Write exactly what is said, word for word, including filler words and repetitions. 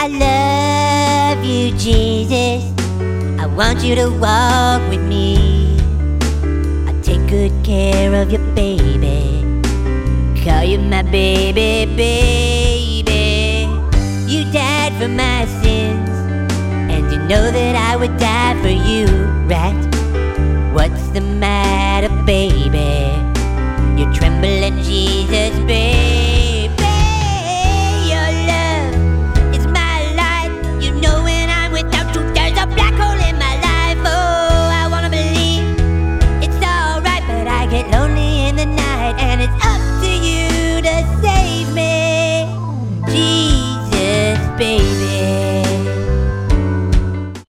I love you, Jesus. I want you to walk with me. I take good care of you, baby. Call you my baby, baby. You died for my sins, and you know that I would die for you, right? What's the matter, baby?